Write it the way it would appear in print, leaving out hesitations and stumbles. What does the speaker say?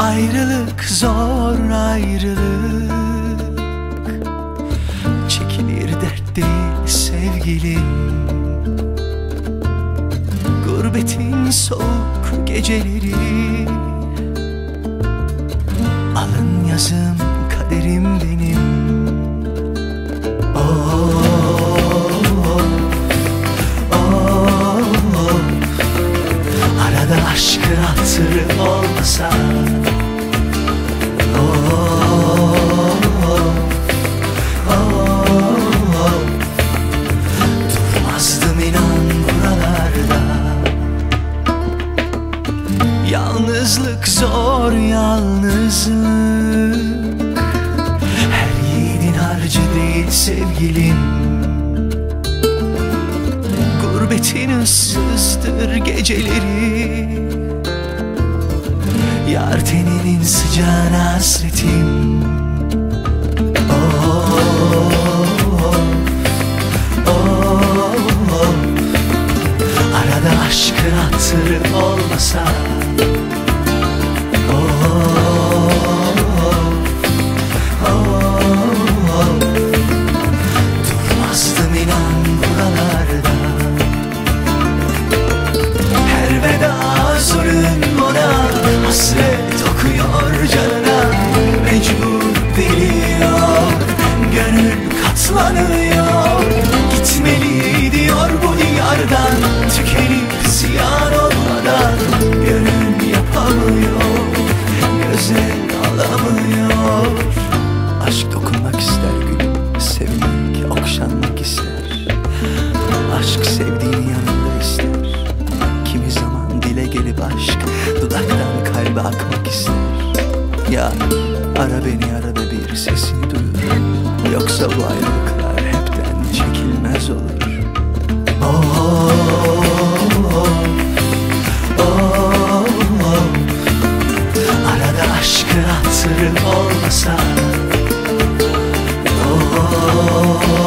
Ayrılık zor ayrılık, çekilir dert değil sevgilim. Gurbetin soğuk geceleri, alın yazım kaderim benim. Arada aşkın hatırı olmasa, durmazdım inan buralarda. Yalnızlık zor yalnızlık, her yiğidin harcı değil sevgilim. Gurbetin ıssızdır geceleri, yar teninin sıcağına hasretim. Arada aşkın hatırı olmasa, durmazdım inan buralarda. Her veda zulüm ona, hasret okuyor canına. Mecbur biliyor, gönül katlanıyor. Gitmeli diyor bu diyardan, tükenip ziyan olmadan. Gönül yapamıyor, güzel alamıyor. Aşk dokunmak ister gülüm, sevilmek, okşanmak ister. Aşk sevdiğini yanında ister. Kimi zaman dile gelip aşk dudaktan kalbe akmak ister. Ya ara beni arada bir sesini duyur, yoksa bu ayrılıklar hepten çekilmez olur. Arada aşkın hatırı olmasa,